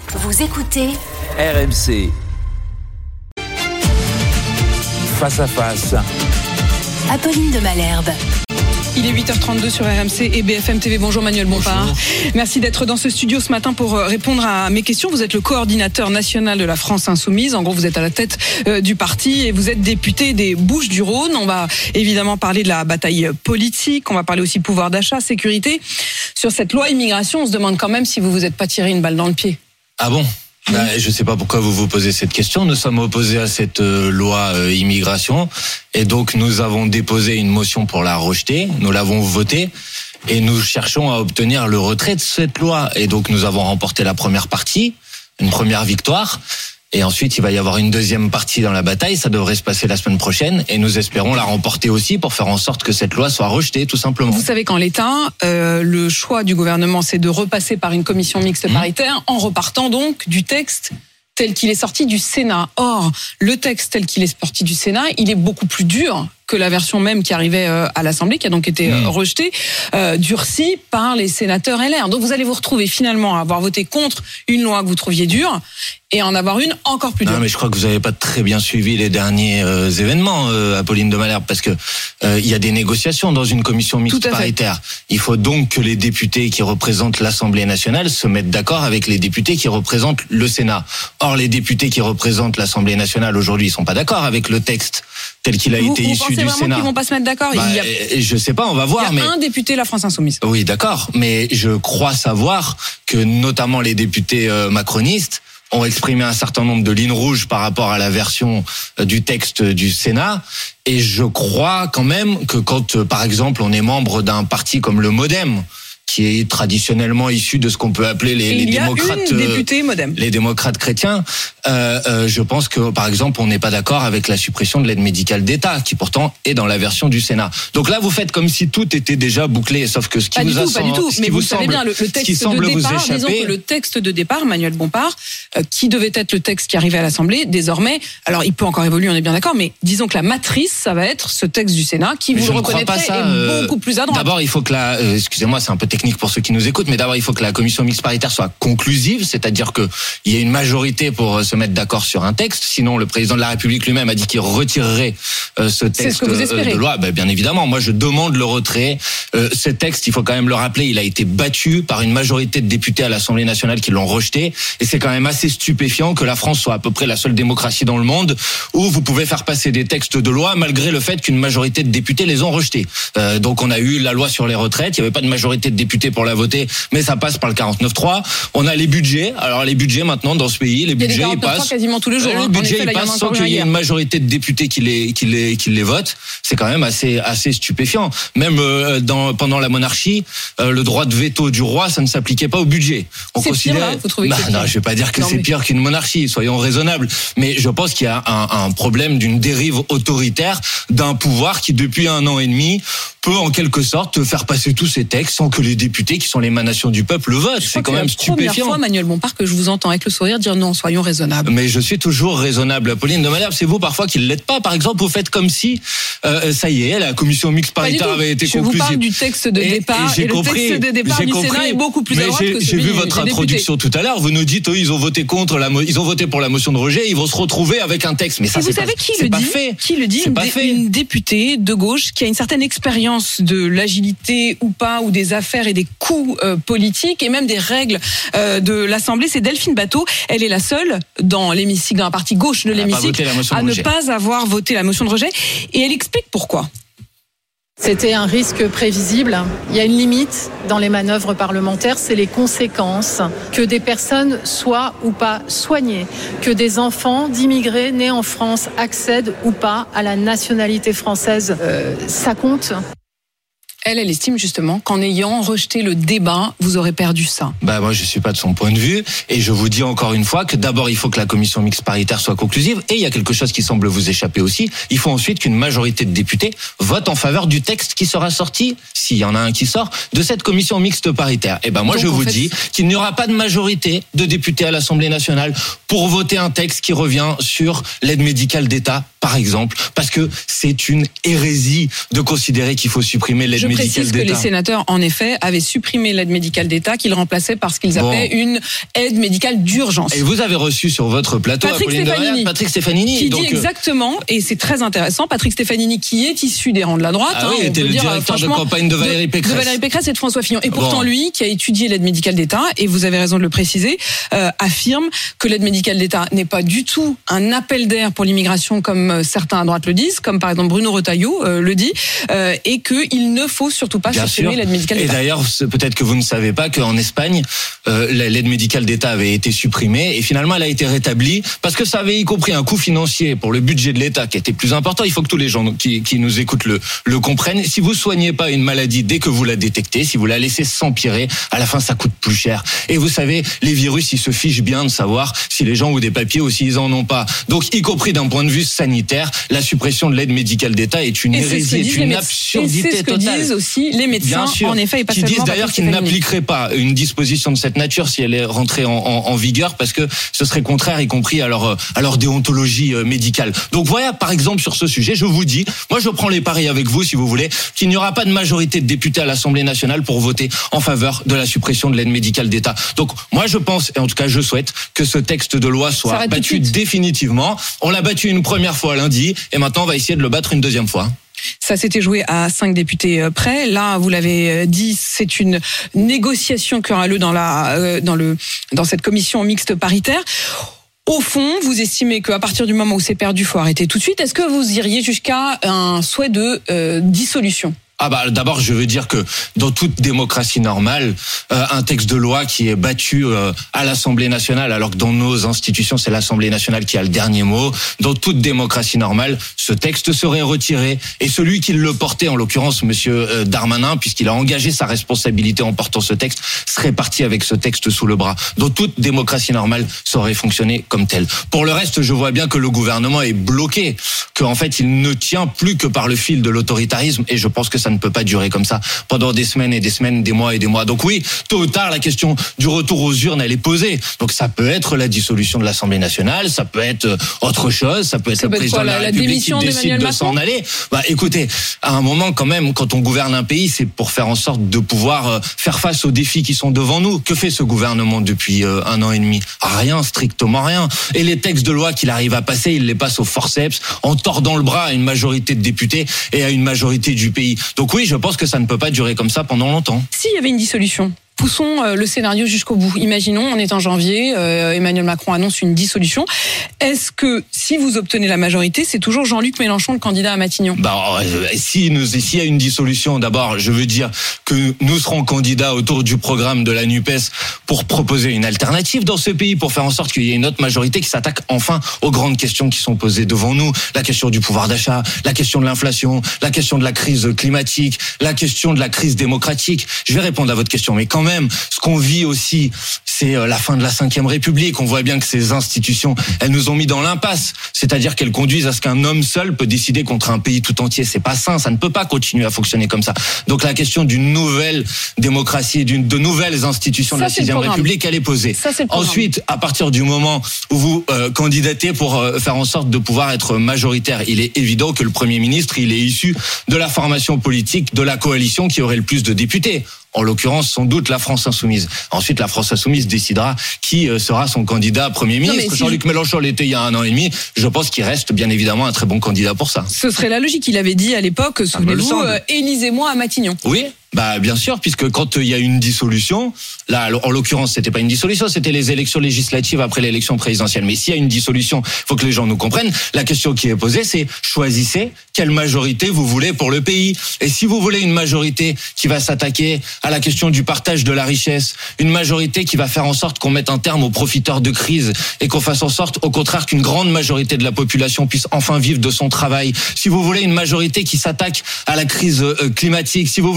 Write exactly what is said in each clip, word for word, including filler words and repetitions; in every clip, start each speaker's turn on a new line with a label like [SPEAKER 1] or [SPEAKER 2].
[SPEAKER 1] Vous écoutez
[SPEAKER 2] R M C. Face à face.
[SPEAKER 1] Apolline de Malherbe.
[SPEAKER 3] Il est huit heures trente-deux sur R M C et B F M T V. Bonjour Manuel Bompard. Bonjour. Merci d'être dans ce studio ce matin pour répondre à mes questions. Vous êtes le coordinateur national de la France Insoumise. En gros, vous êtes à la tête euh, du parti et vous êtes député des Bouches-du-Rhône. On va évidemment parler de la bataille politique. On va parler aussi pouvoir d'achat, sécurité. Sur cette loi immigration, on se demande quand même si vous vous êtes pas tiré une balle dans le pied.
[SPEAKER 4] Ah bon ? Ben, je ne sais pas pourquoi vous vous posez cette question. Nous sommes opposés à cette euh, loi euh, immigration et donc nous avons déposé une motion pour la rejeter. Nous l'avons votée et nous cherchons à obtenir le retrait de cette loi. Et donc nous avons remporté la première partie, une première victoire. Et ensuite, il va y avoir une deuxième partie dans la bataille. Ça devrait se passer la semaine prochaine. Et nous espérons la remporter aussi pour faire en sorte que cette loi soit rejetée, tout simplement.
[SPEAKER 3] Vous savez qu'en l'état, euh, le choix du gouvernement, c'est de repasser par une commission mixte mmh. paritaire en repartant donc du texte tel qu'il est sorti du Sénat. Or, le texte tel qu'il est sorti du Sénat, il est beaucoup plus dur que la version même qui arrivait à l'Assemblée, qui a donc été mmh. rejetée, euh, durcie par les sénateurs L R. Donc vous allez vous retrouver finalement à avoir voté contre une loi que vous trouviez dure et en avoir une encore plus dure.
[SPEAKER 4] Non, mais je crois que vous n'avez pas très bien suivi les derniers euh, événements, euh, Apolline de Malherbe, parce que euh, il y a des négociations dans une commission mixte paritaire. Il faut donc que les députés qui représentent l'Assemblée nationale se mettent d'accord avec les députés qui représentent le Sénat. Or, les députés qui représentent l'Assemblée nationale aujourd'hui, ils sont pas d'accord avec le texte tel qu'il a
[SPEAKER 3] vous,
[SPEAKER 4] été
[SPEAKER 3] vous
[SPEAKER 4] issu du
[SPEAKER 3] Sénat.
[SPEAKER 4] Sénat.
[SPEAKER 3] Ils vont pas se mettre d'accord.
[SPEAKER 4] Bah,
[SPEAKER 3] il y a,
[SPEAKER 4] je sais pas, on va voir.
[SPEAKER 3] Il y a
[SPEAKER 4] mais
[SPEAKER 3] un député La France Insoumise.
[SPEAKER 4] Oui, d'accord, mais je crois savoir que notamment les députés euh, macronistes ont exprimé un certain nombre de lignes rouges par rapport à la version euh, du texte du Sénat. Et je crois quand même que quand, euh, par exemple, on est membre d'un parti comme le MoDem, qui est traditionnellement issu de ce qu'on peut appeler les, les démocrates,
[SPEAKER 3] euh,
[SPEAKER 4] les démocrates chrétiens. Euh, euh, je pense que, par exemple, on n'est pas d'accord avec la suppression de l'aide médicale d'État, qui pourtant est dans la version du Sénat. Donc là, vous faites comme si tout était déjà bouclé, sauf que ce qui
[SPEAKER 3] pas
[SPEAKER 4] vous
[SPEAKER 3] du
[SPEAKER 4] a
[SPEAKER 3] tout, pas du tout.
[SPEAKER 4] ce
[SPEAKER 3] Mais
[SPEAKER 4] qui
[SPEAKER 3] vous,
[SPEAKER 4] vous
[SPEAKER 3] savez
[SPEAKER 4] semble,
[SPEAKER 3] bien, le, le texte de départ, disons que le texte de départ, Manuel Bompard, euh, qui devait être le texte qui arrivait à l'Assemblée, désormais, alors il peut encore évoluer, on est bien d'accord, mais disons que la matrice, ça va être ce texte du Sénat, qui, mais vous le reconnaîtrez, ça, est euh, beaucoup plus à droite.
[SPEAKER 4] D'abord, il faut que la, euh, excusez-moi, c'est un peu technique pour ceux qui nous écoutent, mais d'abord, il faut que la commission mixte paritaire soit conclusive, c'est-à-dire que il y ait une majorité pour se mettre d'accord sur un texte. Sinon, le président de la République lui-même a dit qu'il retirerait euh, ce texte
[SPEAKER 3] ce
[SPEAKER 4] euh, de loi. Ben, bien évidemment, moi, je demande le retrait. Euh, ce texte, il faut quand même le rappeler, il a été battu par une majorité de députés à l'Assemblée nationale qui l'ont rejeté. Et c'est quand même assez stupéfiant que la France soit à peu près la seule démocratie dans le monde où vous pouvez faire passer des textes de loi malgré le fait qu'une majorité de députés les ont rejetés. Euh, donc, on a eu la loi sur les retraites. Il n'y avait pas de majorité de députés pour la voter, mais ça passe par le quarante-neuf trois. On a les budgets. Alors les budgets maintenant dans ce pays, les budgets ils passent
[SPEAKER 3] quasiment tous les jours.
[SPEAKER 4] Les
[SPEAKER 3] hein.
[SPEAKER 4] budgets
[SPEAKER 3] effet,
[SPEAKER 4] ils
[SPEAKER 3] là,
[SPEAKER 4] passent sans qu'il y ait une majorité de députés qui les qui les qui les votent. C'est quand même assez assez stupéfiant. Même euh, dans pendant la monarchie, euh, le droit de veto du roi, ça ne s'appliquait pas au budget.
[SPEAKER 3] On c'est considère. Pire, là, vous trouvez
[SPEAKER 4] bah,
[SPEAKER 3] que c'est
[SPEAKER 4] non,
[SPEAKER 3] pire.
[SPEAKER 4] je vais pas dire que
[SPEAKER 3] non,
[SPEAKER 4] c'est
[SPEAKER 3] mais...
[SPEAKER 4] pire qu'une monarchie. Soyons raisonnables. Mais je pense qu'il y a un, un problème d'une dérive autoritaire d'un pouvoir qui depuis un an et demi peut en quelque sorte faire passer tous ces textes sans que les députés qui sont l'émanation du peuple le votent. C'est quand même stupéfiant.
[SPEAKER 3] C'est la première fois, Manuel Bompard, que je vous entends avec le sourire dire non, soyons raisonnables.
[SPEAKER 4] Mais je suis toujours raisonnable, Apolline de Malherbe. C'est vous parfois qui ne l'êtes pas. Par exemple, vous faites comme si euh, ça y est, la commission mixte paritaire avait été
[SPEAKER 3] je
[SPEAKER 4] conclusive.
[SPEAKER 3] Je vous parle du texte de départ et, et, et le
[SPEAKER 4] compris,
[SPEAKER 3] texte de départ du
[SPEAKER 4] compris,
[SPEAKER 3] Sénat est beaucoup plus à droite que celui
[SPEAKER 4] j'ai vu votre introduction tout à l'heure. Vous nous dites, eux, ils ont voté contre la, ils ont voté pour la motion de rejet. Ils vont se retrouver avec un texte. Mais ça,
[SPEAKER 3] et
[SPEAKER 4] c'est
[SPEAKER 3] vous savez
[SPEAKER 4] pas,
[SPEAKER 3] qui le dit
[SPEAKER 4] fait.
[SPEAKER 3] Qui le dit une,
[SPEAKER 4] pas
[SPEAKER 3] dé,
[SPEAKER 4] fait.
[SPEAKER 3] une députée de gauche qui a une certaine expérience de l'agilité ou pas, ou des affaires et des coups euh, politiques et même des règles euh, de l'Assemblée. C'est Delphine Batho. Elle est la seule dans l'hémicycle, dans la partie gauche de l'hémicycle, à ne pas avoir voté la motion de rejet. Et elle explique pourquoi.
[SPEAKER 5] C'était un risque prévisible. Il y a une limite dans les manœuvres parlementaires, c'est les conséquences. Que des personnes soient ou pas soignées, que des enfants d'immigrés nés en France accèdent ou pas à la nationalité française, euh, ça compte.
[SPEAKER 3] Elle, elle estime justement qu'en ayant rejeté le débat, vous aurez perdu ça.
[SPEAKER 4] Bah moi, je suis pas de son point de vue, et je vous dis encore une fois que d'abord il faut que la commission mixte paritaire soit conclusive, et il y a quelque chose qui semble vous échapper aussi. Il faut ensuite qu'une majorité de députés vote en faveur du texte qui sera sorti, s'il y en a un qui sort, de cette commission mixte paritaire. Et ben moi, Donc, je vous fait... dis qu'il n'y aura pas de majorité de députés à l'Assemblée nationale pour voter un texte qui revient sur l'aide médicale d'État par exemple, parce que c'est une hérésie de considérer qu'il faut supprimer l'aide
[SPEAKER 3] Je
[SPEAKER 4] médicale d'État.
[SPEAKER 3] Je précise que les sénateurs, en effet, avaient supprimé l'aide médicale d'État qu'ils remplaçaient par ce qu'ils appelaient bon. une aide médicale d'urgence.
[SPEAKER 4] Et vous avez reçu sur votre plateau
[SPEAKER 3] Patrick Stefanini,
[SPEAKER 4] Patrick Stefanini
[SPEAKER 3] qui
[SPEAKER 4] donc,
[SPEAKER 3] dit exactement, et c'est très intéressant, Patrick Stefanini qui est issu des rangs de la droite.
[SPEAKER 4] Ah
[SPEAKER 3] hein,
[SPEAKER 4] oui, était le
[SPEAKER 3] dire,
[SPEAKER 4] directeur de campagne de Valérie Pécresse.
[SPEAKER 3] De, de Valérie Pécresse et de François Fillon. Et pourtant,
[SPEAKER 4] bon.
[SPEAKER 3] lui, qui a étudié l'aide médicale d'État, et vous avez raison de le préciser, euh, affirme que l'aide médicale d'État n'est pas du tout un appel d'air pour l'immigration comme certains à droite le disent, comme par exemple Bruno Retailleau euh, le dit, euh, et qu'il ne faut surtout pas
[SPEAKER 4] Bien
[SPEAKER 3] supprimer
[SPEAKER 4] sûr.
[SPEAKER 3] l'aide médicale d'État.
[SPEAKER 4] Et d'ailleurs, peut-être que vous ne savez pas qu'en Espagne, euh, l'aide médicale d'État avait été supprimée et finalement elle a été rétablie parce que ça avait y compris un coût financier pour le budget de l'État qui était plus important. Il faut que tous les gens qui, qui nous écoutent le, le comprennent. Si vous soignez pas une maladie dès que vous la détectez, si vous la laissez s'empirer, à la fin ça coûte plus cher. Et vous savez, les virus, ils se fichent bien de savoir si les gens ont des papiers ou s'ils en ont pas. Donc, y compris d'un point de vue sanitaire, la suppression de l'aide médicale d'État est une
[SPEAKER 3] et
[SPEAKER 4] hérésie, est une absurdité
[SPEAKER 3] et c'est ce que
[SPEAKER 4] totale.
[SPEAKER 3] Disent aussi les médecins,
[SPEAKER 4] bien sûr,
[SPEAKER 3] en effet, et pas
[SPEAKER 4] qui
[SPEAKER 3] seulement
[SPEAKER 4] disent d'ailleurs qu'ils n'appliqueraient pas une disposition de cette nature si elle est rentrée en, en, en vigueur, parce que ce serait contraire, y compris à leur, à leur déontologie médicale. Donc voilà, par exemple, sur ce sujet, je vous dis, moi je prends les paris avec vous, si vous voulez, qu'il n'y aura pas de majorité de députés à l'Assemblée nationale pour voter en faveur de la suppression de l'aide médicale d'État. Donc moi je pense, et en tout cas je souhaite, que ce texte de loi soit battu définitivement. On l'a battu une première fois lundi, et maintenant on va essayer de le battre une deuxième fois.
[SPEAKER 3] Ça s'était joué à cinq députés près. Là, vous l'avez dit, c'est une négociation qui aura lieu dans la, dans le, dans cette commission mixte paritaire. Au fond, vous estimez qu'à partir du moment où c'est perdu, il faut arrêter tout de suite. Est-ce que vous iriez jusqu'à un souhait de euh, dissolution ?
[SPEAKER 4] Ah bah d'abord je veux dire que dans toute démocratie normale, euh, un texte de loi qui est battu euh, à l'Assemblée nationale, alors que dans nos institutions c'est l'Assemblée nationale qui a le dernier mot, dans toute démocratie normale, ce texte serait retiré et celui qui le portait, en l'occurrence Monsieur Darmanin, puisqu'il a engagé sa responsabilité en portant ce texte, serait parti avec ce texte sous le bras. Dans toute démocratie normale, ça aurait fonctionné comme tel. Pour le reste, je vois bien que le gouvernement est bloqué, qu'en fait il ne tient plus que par le fil de l'autoritarisme, et je pense que ça ne peut pas durer comme ça pendant des semaines et des semaines, des mois et des mois. Donc oui, tôt ou tard, la question du retour aux urnes, elle est posée. Donc ça peut être la dissolution de l'Assemblée nationale, ça peut être autre chose, ça peut être
[SPEAKER 3] ça
[SPEAKER 4] le
[SPEAKER 3] peut
[SPEAKER 4] président
[SPEAKER 3] quoi,
[SPEAKER 4] de la,
[SPEAKER 3] la
[SPEAKER 4] République qui décide de s'en aller. Bah écoutez, à un moment quand même, quand on gouverne un pays, c'est pour faire en sorte de pouvoir faire face aux défis qui sont devant nous. Que fait ce gouvernement depuis un an et demi ? Rien, strictement rien. Et les textes de loi qu'il arrive à passer, il les passe au forceps, en tordant le bras à une majorité de députés et à une majorité du pays. Donc oui, je pense que ça ne peut pas durer comme ça pendant longtemps.
[SPEAKER 3] S'il y avait une dissolution, poussons le scénario jusqu'au bout. Imaginons, on est en janvier, euh, Emmanuel Macron annonce une dissolution. Est-ce que, si vous obtenez la majorité, c'est toujours Jean-Luc Mélenchon le candidat à Matignon ?
[SPEAKER 4] Bah, euh, si nous, s'il y a une dissolution, d'abord, je veux dire que nous serons candidats autour du programme de la NUPES pour proposer une alternative dans ce pays, pour faire en sorte qu'il y ait une autre majorité qui s'attaque enfin aux grandes questions qui sont posées devant nous. La question du pouvoir d'achat, la question de l'inflation, la question de la crise climatique, la question de la crise démocratique. Je vais répondre à votre question, mais quand même, Même, ce qu'on vit aussi, c'est la fin de la cinquième République. On voit bien que ces institutions, elles nous ont mis dans l'impasse. C'est-à-dire qu'elles conduisent à ce qu'un homme seul peut décider contre un pays tout entier. C'est pas sain, ça ne peut pas continuer à fonctionner comme ça. Donc la question d'une nouvelle démocratie, d'une de nouvelles institutions ça, de la sixième République, elle est posée.
[SPEAKER 3] Ça, c'est
[SPEAKER 4] Ensuite, à partir du moment où vous euh, candidatez pour euh, faire en sorte de pouvoir être majoritaire, il est évident que le Premier ministre, il est issu de la formation politique de la coalition qui aurait le plus de députés. En l'occurrence, sans doute la France Insoumise. Ensuite, la France Insoumise décidera qui sera son candidat Premier ministre. Si Jean-Luc Mélenchon l'était il y a un an et demi. Je pense qu'il reste bien évidemment un très bon candidat pour ça.
[SPEAKER 3] Ce serait la logique. Il avait dit à l'époque, souvenez-vous, euh, élisez-moi à Matignon.
[SPEAKER 4] Oui. Bah bien sûr, puisque quand il y a une dissolution, là en l'occurrence c'était pas une dissolution, c'était les élections législatives après l'élection présidentielle. Mais s'il y a une dissolution, il faut que les gens nous comprennent. La question qui est posée, c'est choisissez quelle majorité vous voulez pour le pays. Et si vous voulez une majorité qui va s'attaquer à la question du partage de la richesse, une majorité qui va faire en sorte qu'on mette un terme aux profiteurs de crise et qu'on fasse en sorte, au contraire, qu'une grande majorité de la population puisse enfin vivre de son travail. Si vous voulez une majorité qui s'attaque à la crise climatique, si vous voulez une majorité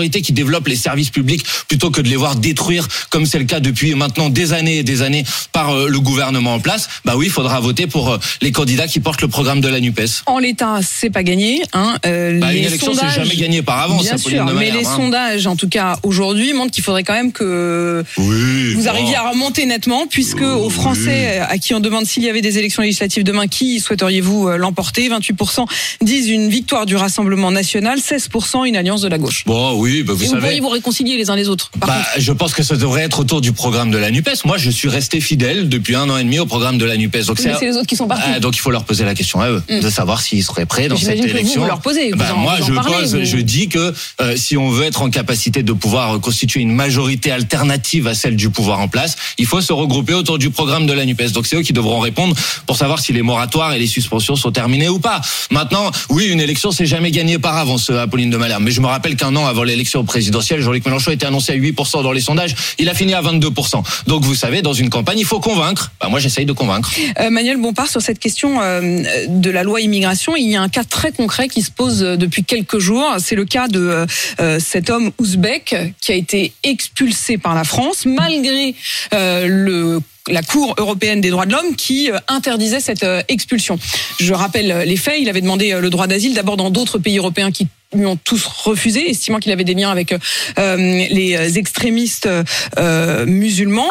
[SPEAKER 4] majorité qui développe les services publics plutôt que de les voir détruire, comme c'est le cas depuis maintenant des années et des années par euh, le gouvernement en place, bah oui, il faudra voter pour euh, les candidats qui portent le programme de la NUPES.
[SPEAKER 3] En l'état, c'est pas gagné. Hein. Euh,
[SPEAKER 4] bah,
[SPEAKER 3] les
[SPEAKER 4] une élection,
[SPEAKER 3] sondages,
[SPEAKER 4] c'est jamais gagné par avance.
[SPEAKER 3] Bien sûr, mais
[SPEAKER 4] Malherbe,
[SPEAKER 3] les
[SPEAKER 4] hein.
[SPEAKER 3] sondages, en tout cas aujourd'hui, montrent qu'il faudrait quand même que
[SPEAKER 4] oui,
[SPEAKER 3] vous
[SPEAKER 4] bon.
[SPEAKER 3] arriviez à remonter nettement, puisque
[SPEAKER 4] oui.
[SPEAKER 3] aux Français à qui on demande s'il y avait des élections législatives demain, qui souhaiteriez-vous l'emporter? vingt-huit pour cent disent une victoire du Rassemblement national, seize pour cent une alliance de la gauche.
[SPEAKER 4] Bon, oui, bah, vous
[SPEAKER 3] Et
[SPEAKER 4] savez.
[SPEAKER 3] vous pourriez vous réconcilier les uns les autres. Par
[SPEAKER 4] bah,
[SPEAKER 3] contre.
[SPEAKER 4] je pense que ça devrait être autour du programme de la NUPES. Moi, je suis resté fidèle depuis un an et demi au programme de la NUPES. Donc,
[SPEAKER 3] Oui, mais c'est les autres qui sont partis.
[SPEAKER 4] Ah, donc il faut leur poser la question à eux,
[SPEAKER 3] Mm.
[SPEAKER 4] de savoir s'ils seraient prêts dans
[SPEAKER 3] J'imagine
[SPEAKER 4] cette
[SPEAKER 3] que vous,
[SPEAKER 4] élection.
[SPEAKER 3] vous leur posez, vous
[SPEAKER 4] Bah,
[SPEAKER 3] en-
[SPEAKER 4] moi,
[SPEAKER 3] vous en
[SPEAKER 4] je
[SPEAKER 3] parlez,
[SPEAKER 4] pose,
[SPEAKER 3] vous.
[SPEAKER 4] je dis que euh, si on veut être en capacité de pouvoir constituer une majorité alternative à celle du pouvoir en place, il faut se regrouper autour du programme de la NUPES. Donc c'est eux qui devront répondre pour savoir si les moratoires et les suspensions sont terminés ou pas. Maintenant, oui, une élection, c'est jamais gagné par avance, Apolline de Malherbe. Mais je me rappelle qu'un an avant l'élection présidentielle, Jean-Luc Mélenchon était annoncé à huit pour cent dans les sondages. Il a fini à vingt-deux pour cent. Donc vous savez, dans une campagne, il faut convaincre. Bah, moi, j'essaye de convaincre.
[SPEAKER 3] Euh, Manuel Bompard, sur cette question euh, de la loi immigration, il y a un cas très concret qui se pose depuis quelques jours. C'est le cas de euh, cet homme ouzbek qui a été expulsé par la France malgré euh, le la Cour européenne des droits de l'homme qui euh, interdisait cette euh, expulsion. Je rappelle les faits, il avait demandé euh, le droit d'asile d'abord dans d'autres pays européens qui lui ont tous refusé, estimant qu'il avait des liens avec euh, les extrémistes euh, musulmans.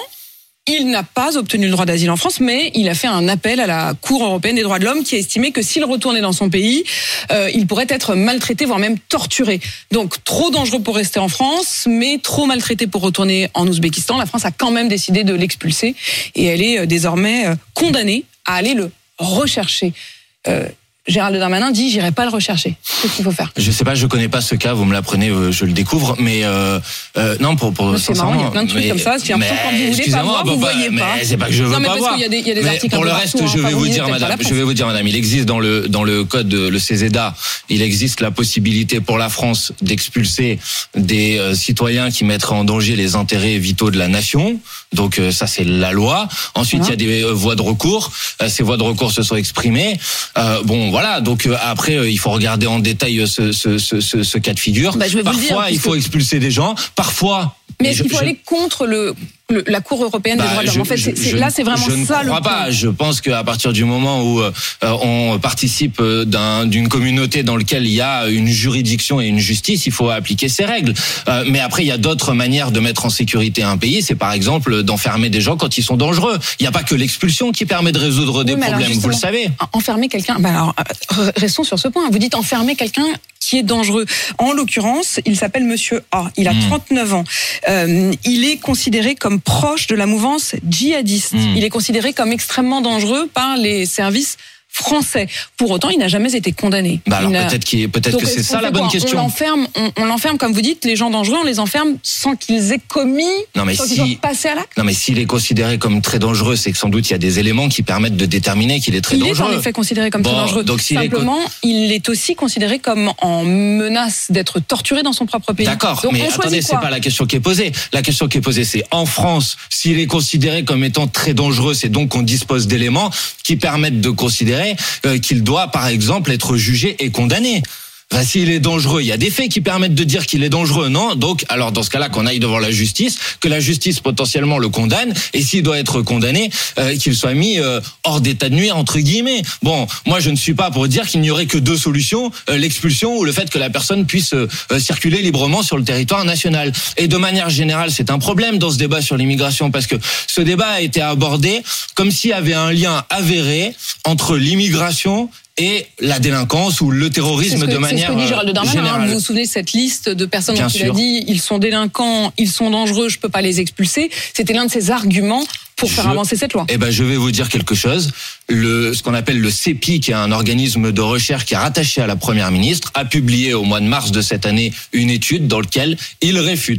[SPEAKER 3] Il n'a pas obtenu le droit d'asile en France, mais il a fait un appel à la Cour européenne des droits de l'homme qui a estimé que s'il retournait dans son pays, euh, il pourrait être maltraité, voire même torturé. Donc trop dangereux pour rester en France, mais trop maltraité pour retourner en Ouzbékistan. La France a quand même décidé de l'expulser et elle est désormais condamnée à aller le rechercher. Euh, Gérald Darmanin dit j'irai pas le rechercher. Qu'est-ce qu'il faut faire?
[SPEAKER 4] Je sais pas, je connais pas ce cas, vous me l'apprenez, euh, je le découvre, mais euh, euh, non pour pour.
[SPEAKER 3] C'est marrant, il y a plein de trucs
[SPEAKER 4] mais,
[SPEAKER 3] comme ça. C'est un peu quand vous voulez pas voir, vous
[SPEAKER 4] bah,
[SPEAKER 3] voyez
[SPEAKER 4] mais
[SPEAKER 3] pas.
[SPEAKER 4] c'est pas que je veux
[SPEAKER 3] non, mais
[SPEAKER 4] pas
[SPEAKER 3] parce
[SPEAKER 4] voir.
[SPEAKER 3] qu'il y a des, il y a des
[SPEAKER 4] Mais
[SPEAKER 3] articles.
[SPEAKER 4] pour
[SPEAKER 3] un
[SPEAKER 4] le
[SPEAKER 3] peu
[SPEAKER 4] reste,
[SPEAKER 3] partout,
[SPEAKER 4] je
[SPEAKER 3] hein,
[SPEAKER 4] vais
[SPEAKER 3] enfin,
[SPEAKER 4] vous
[SPEAKER 3] lisez
[SPEAKER 4] dire,
[SPEAKER 3] peut-être pas
[SPEAKER 4] madame,
[SPEAKER 3] la
[SPEAKER 4] je vais vous dire, madame, il existe dans le dans le code de le CESEDA, il existe la possibilité pour la France d'expulser des euh, citoyens qui mettraient en danger les intérêts vitaux de la nation. Donc euh, ça c'est la loi. Ensuite, il y a des euh, voies de recours. Euh, ces voies de recours se sont exprimées. Euh, bon, voilà. Donc euh, après, euh, il faut regarder en détail ce ce ce ce, ce cas de figure.
[SPEAKER 3] Bah, je vais vous le dire,
[SPEAKER 4] Parfois, il faut
[SPEAKER 3] puisque-
[SPEAKER 4] expulser des gens. Parfois.
[SPEAKER 3] Mais est-ce
[SPEAKER 4] je-
[SPEAKER 3] qu'il faut
[SPEAKER 4] je-
[SPEAKER 3] aller contre le, le la Cour européenne
[SPEAKER 4] Bah,
[SPEAKER 3] des droits de
[SPEAKER 4] je-
[SPEAKER 3] l'homme? En fait,
[SPEAKER 4] je-
[SPEAKER 3] c'est, c'est,
[SPEAKER 4] je-
[SPEAKER 3] là, c'est vraiment
[SPEAKER 4] je ne
[SPEAKER 3] ça le
[SPEAKER 4] crois
[SPEAKER 3] point.
[SPEAKER 4] pas. Je pense qu'à partir du moment où euh, on participe d'un, d'une communauté dans laquelle il y a une juridiction et une justice, il faut appliquer ces règles. Euh, mais après, il y a d'autres manières de mettre en sécurité un pays. C'est par exemple d'enfermer des gens quand ils sont dangereux. Il n'y a pas que l'expulsion qui permet de résoudre des
[SPEAKER 3] Oui, mais alors,
[SPEAKER 4] problèmes. Vous le
[SPEAKER 3] justement,
[SPEAKER 4] savez.
[SPEAKER 3] Enfermer quelqu'un. Bah alors, euh, restons sur ce point. Vous dites enfermer quelqu'un qui est dangereux. En l'occurrence, il s'appelle Monsieur A. Il a
[SPEAKER 4] Mmh.
[SPEAKER 3] trente-neuf ans. Euh, il est considéré comme proche de la mouvance djihadiste.
[SPEAKER 4] Mmh.
[SPEAKER 3] Il est considéré comme extrêmement dangereux par les services français. Pour autant, il n'a jamais été condamné.
[SPEAKER 4] Bah alors
[SPEAKER 3] Il n'a-
[SPEAKER 4] peut-être qu'il, peut-être
[SPEAKER 3] Donc,
[SPEAKER 4] que c'est
[SPEAKER 3] est-ce qu'on
[SPEAKER 4] ça
[SPEAKER 3] fait
[SPEAKER 4] la bonne
[SPEAKER 3] quoi?
[SPEAKER 4] question.
[SPEAKER 3] On l'enferme, on, on l'enferme, comme vous dites, les gens dangereux, on les enferme sans qu'ils aient commis,
[SPEAKER 4] Non, mais
[SPEAKER 3] sans
[SPEAKER 4] si-
[SPEAKER 3] qu'ils soient passés à l'acte.
[SPEAKER 4] Non, mais s'il est considéré comme très dangereux, c'est que sans doute il y a des éléments qui permettent de déterminer qu'il est très
[SPEAKER 3] Il est
[SPEAKER 4] dangereux.
[SPEAKER 3] en effet considéré comme très
[SPEAKER 4] Bon,
[SPEAKER 3] dangereux.
[SPEAKER 4] donc s'il est
[SPEAKER 3] Simplement, il est aussi considéré comme en menace d'être torturé dans son propre pays.
[SPEAKER 4] D'accord,
[SPEAKER 3] Donc,
[SPEAKER 4] mais
[SPEAKER 3] on choisit
[SPEAKER 4] attendez, c'est
[SPEAKER 3] quoi?
[SPEAKER 4] pas la question qui est posée. La question qui est posée, c'est en France, s'il est considéré comme étant très dangereux, c'est donc qu'on dispose d'éléments qui permettent de considérer euh, qu'il doit, par exemple, être jugé et condamné. Enfin, s'il est dangereux, il y a des faits qui permettent de dire qu'il est dangereux, non? Donc, alors dans ce cas-là, qu'on aille devant la justice, que la justice potentiellement le condamne, et s'il doit être condamné, euh, qu'il soit mis euh, hors d'état de nuire entre guillemets. Bon, moi je ne suis pas pour dire qu'il n'y aurait que deux solutions, euh, l'expulsion ou le fait que la personne puisse euh, circuler librement sur le territoire national. Et de manière générale, c'est un problème dans ce débat sur l'immigration parce que ce débat a été abordé comme s'il y avait un lien avéré entre l'immigration et la délinquance ou le terrorisme
[SPEAKER 3] C'est ce que,
[SPEAKER 4] de manière
[SPEAKER 3] c'est ce que dit Gérald Darmanin.
[SPEAKER 4] générale.
[SPEAKER 3] Hein, vous vous souvenez de cette liste de personnes
[SPEAKER 4] Bien
[SPEAKER 3] dont il a
[SPEAKER 4] sûr.
[SPEAKER 3] dit ils sont délinquants, ils sont dangereux, je peux pas les expulser. C'était l'un de ses arguments pour faire
[SPEAKER 4] Je-
[SPEAKER 3] avancer cette loi.
[SPEAKER 4] Eh ben, je vais vous dire quelque chose. Le, ce qu'on appelle le C E P I, qui est un organisme de recherche qui est rattaché à la Première ministre, a publié au mois de mars de cette année une étude dans laquelle il réfute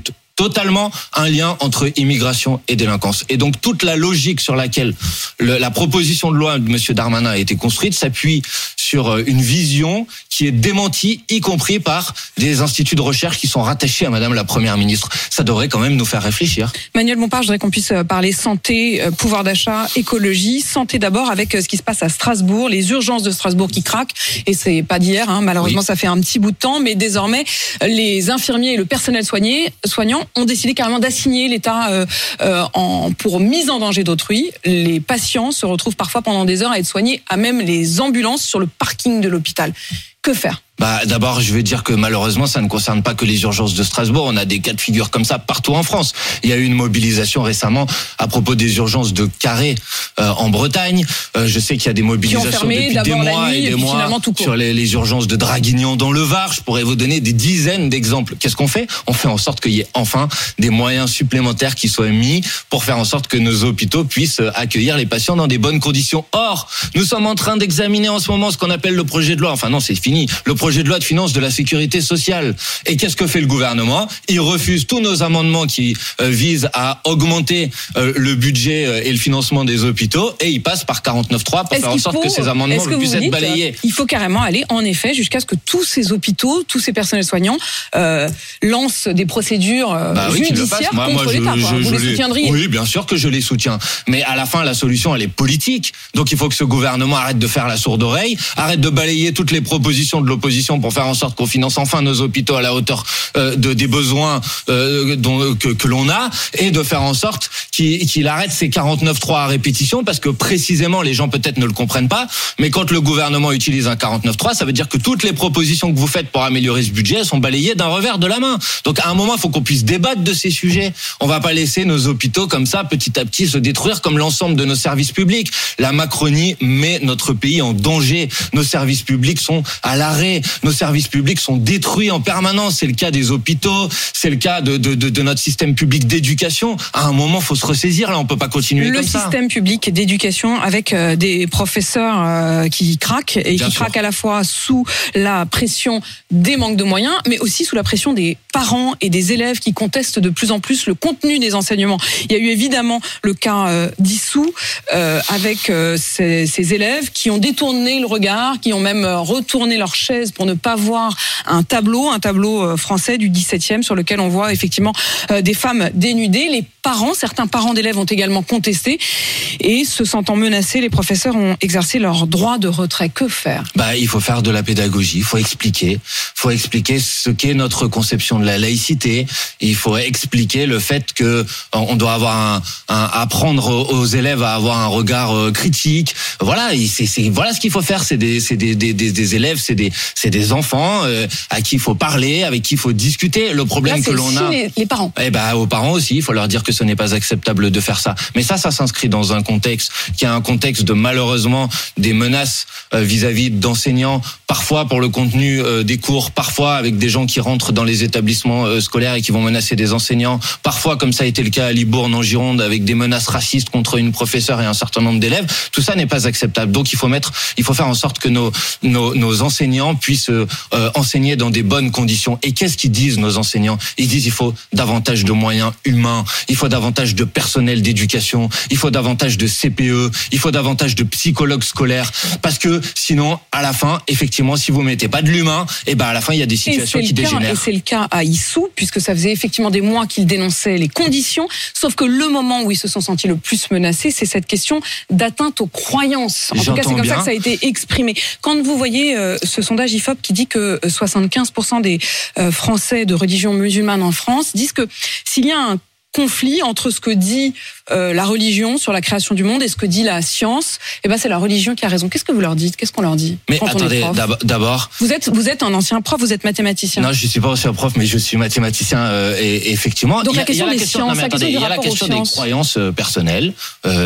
[SPEAKER 4] totalement un lien entre immigration et délinquance. Et donc toute la logique sur laquelle le, la proposition de loi de M. Darmanin a été construite s'appuie sur une vision qui est démentie, y compris par des instituts de recherche qui sont rattachés à Madame la Première ministre. Ça devrait quand même nous faire réfléchir.
[SPEAKER 3] Manuel Bompard, je voudrais qu'on puisse parler santé, pouvoir d'achat, écologie. Santé d'abord avec ce qui se passe à Strasbourg, les urgences de Strasbourg qui craquent. Et c'est pas d'hier, hein, malheureusement oui. Ça fait un petit bout de temps. Mais désormais, les infirmiers et le personnel soigné, soignant ont décidé carrément d'assigner l'État euh, euh, en, pour mise en danger d'autrui. Les patients se retrouvent parfois pendant des heures à être soignés à même les ambulances sur le parking de l'hôpital. Que faire ?
[SPEAKER 4] Bah, d'abord, je vais dire que malheureusement, ça ne concerne pas que les urgences de Strasbourg. On a des cas de figure comme ça partout en France. Il y a eu une mobilisation récemment à propos des urgences de Carré euh, en Bretagne. Euh, je sais qu'il y a des mobilisations fermé, depuis des mois nuit, et des et mois sur les, les urgences de Draguignan dans le Var. Je pourrais vous donner des dizaines d'exemples. Qu'est-ce qu'on fait ? On fait en sorte qu'il y ait enfin des moyens supplémentaires qui soient mis pour faire en sorte que nos hôpitaux puissent accueillir les patients dans des bonnes conditions. Or, nous sommes en train d'examiner en ce moment ce qu'on appelle le projet de loi. Enfin non, c'est fini. Le projet de loi de finances de la sécurité sociale. Et qu'est-ce que fait le gouvernement ? Il refuse tous nos amendements qui euh, visent à augmenter euh, le budget euh, et le financement des hôpitaux et il passe par quarante-neuf trois pour
[SPEAKER 3] est-ce
[SPEAKER 4] faire en sorte faut, que ces amendements
[SPEAKER 3] que
[SPEAKER 4] puissent être
[SPEAKER 3] dites,
[SPEAKER 4] balayés.
[SPEAKER 3] Il faut carrément aller, en effet, jusqu'à ce que tous ces hôpitaux, tous ces personnels soignants euh, lancent des procédures euh,
[SPEAKER 4] bah oui,
[SPEAKER 3] judiciaires
[SPEAKER 4] moi,
[SPEAKER 3] contre
[SPEAKER 4] moi, je,
[SPEAKER 3] l'État.
[SPEAKER 4] Je,
[SPEAKER 3] Vous
[SPEAKER 4] je
[SPEAKER 3] les soutiendriez ?
[SPEAKER 4] Oui, bien sûr que je les soutiens. Mais à la fin, la solution, elle est politique. Donc il faut que ce gouvernement arrête de faire la sourde oreille, arrête de balayer toutes les propositions de l'opposition pour faire en sorte qu'on finance enfin nos hôpitaux à la hauteur euh, de, des besoins euh, dont, que, que l'on a et de faire en sorte qu'il, qu'il arrête ces quarante-neuf trois à répétition parce que précisément les gens peut-être ne le comprennent pas mais quand le gouvernement utilise un quarante-neuf trois ça veut dire que toutes les propositions que vous faites pour améliorer ce budget sont balayées d'un revers de la main. Donc à un moment il faut qu'on puisse débattre de ces sujets. On va pas laisser nos hôpitaux comme ça petit à petit se détruire comme l'ensemble de nos services publics. La Macronie met notre pays en danger. Nos services publics sont à l'arrêt. Nos services publics sont détruits en permanence. C'est le cas des hôpitaux, c'est le cas de, de, de, de notre système public d'éducation. À un moment, faut se ressaisir. Là, on peut pas continuer
[SPEAKER 3] le
[SPEAKER 4] comme ça.
[SPEAKER 3] Le système public d'éducation avec euh, des professeurs euh, qui craquent et Bien qui sûr. craquent à la fois sous la pression des manques de moyens, mais aussi sous la pression des parents et des élèves qui contestent de plus en plus le contenu des enseignements. Il y a eu évidemment le cas euh, d'Issou euh, avec euh, ces, ces élèves qui ont détourné le regard, qui ont même euh, retourné leur chaise pour ne pas voir un tableau, un tableau français du dix-septième sur lequel on voit effectivement euh, des femmes dénudées. Les parents, certains parents d'élèves ont également contesté et se sentant menacés, les professeurs ont exercé leur droit de retrait. Que faire ?
[SPEAKER 4] Bah, il faut faire de la pédagogie, il faut expliquer, il faut expliquer ce qu'est notre conception de la laïcité, il faut expliquer le fait que on doit avoir un, un apprendre aux élèves à avoir un regard critique. Voilà, c'est, c'est voilà ce qu'il faut faire. C'est des c'est des des, des, des élèves, c'est des c'est des enfants euh, à qui il faut parler, avec qui il faut discuter. Le problème
[SPEAKER 3] Là,
[SPEAKER 4] que l'on a,
[SPEAKER 3] les, les parents.
[SPEAKER 4] Eh ben aux parents aussi, il faut leur dire que ce n'est pas acceptable de faire ça. Mais ça, ça s'inscrit dans un contexte qui est un contexte de malheureusement des menaces euh, vis-à-vis d'enseignants, parfois pour le contenu euh, des cours, parfois avec des gens qui rentrent dans les établissements euh, scolaires et qui vont menacer des enseignants, parfois comme ça a été le cas à Libourne en Gironde avec des menaces racistes contre une professeure et un certain nombre d'élèves. Tout ça n'est pas acceptable. Donc il faut mettre, il faut faire en sorte que nos nos, nos enseignants puissent euh, enseigner dans des bonnes conditions. Et qu'est-ce qu'ils disent nos enseignants ? Ils disent il faut davantage de moyens humains, il faut davantage de personnel d'éducation, il faut davantage de C P E, il faut davantage de psychologues scolaires, parce que sinon, à la fin, effectivement, si vous mettez pas de l'humain, et ben à la fin, il y a des situations qui
[SPEAKER 3] cas,
[SPEAKER 4] dégénèrent.
[SPEAKER 3] Et c'est le cas à Issou, puisque ça faisait effectivement des mois qu'il dénonçait les conditions, sauf que le moment où ils se sont sentis le plus menacés, c'est cette question d'atteinte aux croyances. En
[SPEAKER 4] J'entends
[SPEAKER 3] tout cas, c'est comme
[SPEAKER 4] bien.
[SPEAKER 3] ça que ça a été exprimé. Quand vous voyez euh, ce sondage I F O P qui dit que soixante-quinze pour cent des euh, Français de religion musulmane en France disent que s'il y a un conflit entre ce que dit euh, la religion sur la création du monde et ce que dit la science, et ben c'est la religion qui a raison. Qu'est-ce que vous leur dites ? Qu'est-ce qu'on leur dit ?
[SPEAKER 4] Mais
[SPEAKER 3] quand
[SPEAKER 4] attendez,
[SPEAKER 3] on est prof ?
[SPEAKER 4] d'abord,
[SPEAKER 3] vous êtes vous êtes un ancien prof, vous êtes mathématicien.
[SPEAKER 4] Non, je suis pas ancien prof, mais je suis mathématicien euh, et, et effectivement.
[SPEAKER 3] Donc
[SPEAKER 4] il y a,
[SPEAKER 3] la question
[SPEAKER 4] il y a la
[SPEAKER 3] des
[SPEAKER 4] question,
[SPEAKER 3] sciences,
[SPEAKER 4] non, mais
[SPEAKER 3] la
[SPEAKER 4] attendez,
[SPEAKER 3] question
[SPEAKER 4] il y a la
[SPEAKER 3] du rapport
[SPEAKER 4] question
[SPEAKER 3] aux
[SPEAKER 4] des
[SPEAKER 3] sciences.
[SPEAKER 4] croyances euh, personnelles. Euh,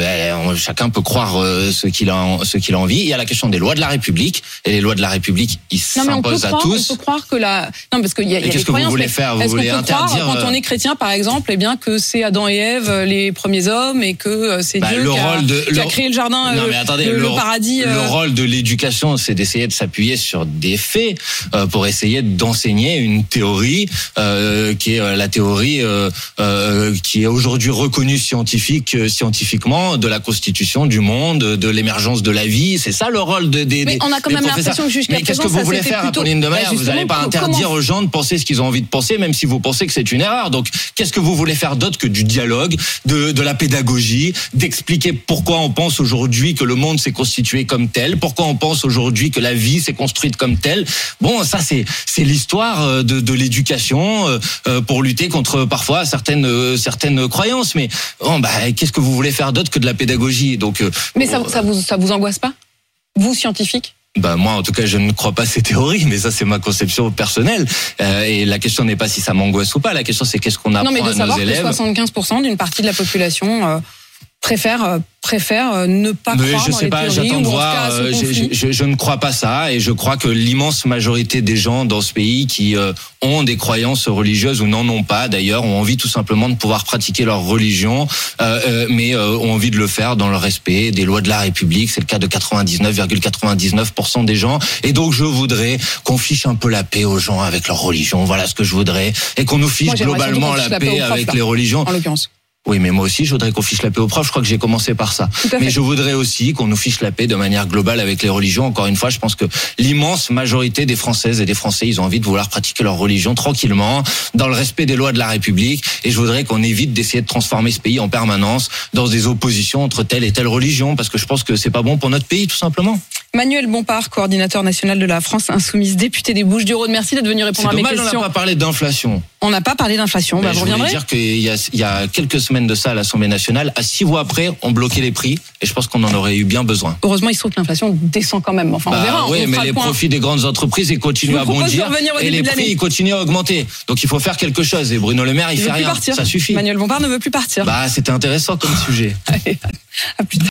[SPEAKER 4] chacun peut croire euh, ce qu'il a, ce qu'il a envie. Il y a la question des lois de la République, et les lois de la République, ils s'imposent à
[SPEAKER 3] croire,
[SPEAKER 4] tous.
[SPEAKER 3] On peut croire que la, non, parce qu'il y a, il y a
[SPEAKER 4] qu'est-ce que vous voulez faire? Vous voulez interdire
[SPEAKER 3] croire, quand on est chrétien, par exemple, eh bien que c'est Adam et Ève les premiers hommes et que c'est
[SPEAKER 4] bah,
[SPEAKER 3] Dieu
[SPEAKER 4] le
[SPEAKER 3] qui, a,
[SPEAKER 4] rôle de,
[SPEAKER 3] qui
[SPEAKER 4] le,
[SPEAKER 3] a créé le jardin,
[SPEAKER 4] non, mais attendez,
[SPEAKER 3] le,
[SPEAKER 4] le,
[SPEAKER 3] le paradis.
[SPEAKER 4] Le
[SPEAKER 3] euh...
[SPEAKER 4] rôle de l'éducation, c'est d'essayer de s'appuyer sur des faits euh, pour essayer d'enseigner une théorie euh, qui est la théorie euh, euh, qui est aujourd'hui reconnue scientifique, scientifiquement, de la constitution du monde, de l'émergence de la vie. C'est ça le rôle de, des,
[SPEAKER 3] mais on a quand
[SPEAKER 4] des
[SPEAKER 3] même
[SPEAKER 4] professeurs.
[SPEAKER 3] l'impression que jusqu'à
[SPEAKER 4] mais qu'est-ce que
[SPEAKER 3] présent,
[SPEAKER 4] vous voulez faire,
[SPEAKER 3] plutôt...
[SPEAKER 4] Apolline de Malherbe?
[SPEAKER 3] bah,
[SPEAKER 4] Vous n'allez pas interdire
[SPEAKER 3] comment...
[SPEAKER 4] aux gens de penser ce qu'ils ont envie de penser, même si vous pensez que c'est une erreur. Donc, qu'est-ce que vous voulez faire d'autre que du dialogue, de, de la pédagogie, d'expliquer pourquoi on pense aujourd'hui que le monde s'est constitué comme tel, pourquoi on pense aujourd'hui que la vie s'est construite comme telle. Bon, ça c'est c'est l'histoire de, de l'éducation euh, pour lutter contre parfois certaines euh, certaines croyances. Mais bon, bah, qu'est-ce que vous voulez faire d'autre que de la pédagogie? Donc, euh,
[SPEAKER 3] mais ça, ça vous ça vous angoisse pas, vous scientifique?
[SPEAKER 4] Bah moi en tout cas je ne crois pas à ces théories, mais ça c'est ma conception personnelle euh, et la question n'est pas si ça m'angoisse ou pas, la question c'est qu'est-ce qu'on apprend
[SPEAKER 3] non, mais de
[SPEAKER 4] à
[SPEAKER 3] savoir
[SPEAKER 4] nos élèves.
[SPEAKER 3] Que soixante-quinze pour cent d'une partie de la population euh, préfère euh, préfère euh, ne pas
[SPEAKER 4] mais
[SPEAKER 3] croire
[SPEAKER 4] je
[SPEAKER 3] dans
[SPEAKER 4] sais
[SPEAKER 3] les
[SPEAKER 4] pas,
[SPEAKER 3] théories
[SPEAKER 4] j'attends
[SPEAKER 3] ou
[SPEAKER 4] de
[SPEAKER 3] en tout
[SPEAKER 4] voir.
[SPEAKER 3] cas à ce
[SPEAKER 4] euh, je,
[SPEAKER 3] conflit.
[SPEAKER 4] je, je ne crois pas ça et je crois que l'immense majorité des gens dans ce pays qui euh, ont des croyances religieuses ou n'en ont pas d'ailleurs ont envie tout simplement de pouvoir pratiquer leur religion, euh, euh, mais euh, ont envie de le faire dans le respect des lois de la République. C'est le cas de quatre-vingt-dix-neuf virgule quatre-vingt-dix-neuf pour cent des gens. Et donc je voudrais qu'on fiche un peu la paix aux gens avec leur religion. Voilà ce que je voudrais, et qu'on nous fiche
[SPEAKER 3] Moi,
[SPEAKER 4] globalement
[SPEAKER 3] la,
[SPEAKER 4] la
[SPEAKER 3] paix,
[SPEAKER 4] paix
[SPEAKER 3] profs,
[SPEAKER 4] avec
[SPEAKER 3] là,
[SPEAKER 4] les religions.
[SPEAKER 3] En l'occurrence.
[SPEAKER 4] Oui, mais moi aussi, je voudrais qu'on fiche la paix aux profs. Je crois que j'ai commencé par ça. Mais je voudrais aussi qu'on nous fiche la paix de manière globale avec les religions. Encore une fois, je pense que l'immense majorité des Françaises et des Français, ils ont envie de vouloir pratiquer leur religion tranquillement, dans le respect des lois de la République. Et je voudrais qu'on évite d'essayer de transformer ce pays en permanence dans des oppositions entre telle et telle religion, parce que je pense que c'est pas bon pour notre pays, tout simplement.
[SPEAKER 3] Manuel Bompard, coordinateur national de la France Insoumise, député des Bouches-du-Rhône. Merci d'être venu répondre à mes questions.
[SPEAKER 4] C'est dommage, on n'a pas parlé d'inflation.
[SPEAKER 3] On n'a pas parlé d'inflation. Bah,
[SPEAKER 4] je
[SPEAKER 3] vous
[SPEAKER 4] voulais
[SPEAKER 3] reviendrez.
[SPEAKER 4] dire qu'il y a, il y a quelques semaines de ça à l'Assemblée nationale, à six mois après, on bloquait les prix, et je pense qu'on en aurait eu bien besoin.
[SPEAKER 3] Heureusement, il se trouve que l'inflation descend quand même. Enfin, on
[SPEAKER 4] bah,
[SPEAKER 3] verra.
[SPEAKER 4] Oui,
[SPEAKER 3] on
[SPEAKER 4] mais
[SPEAKER 3] fera
[SPEAKER 4] les
[SPEAKER 3] le point.
[SPEAKER 4] profits des grandes entreprises, ils continuent à bondir, et les prix, ils continuent à augmenter. Donc il faut faire quelque chose. Et Bruno Le Maire, il, il fait rien.
[SPEAKER 3] Partir.
[SPEAKER 4] Ça suffit.
[SPEAKER 3] Manuel Bompard ne veut plus partir.
[SPEAKER 4] Bah, c'était intéressant comme sujet.
[SPEAKER 3] Allez, à plus tard.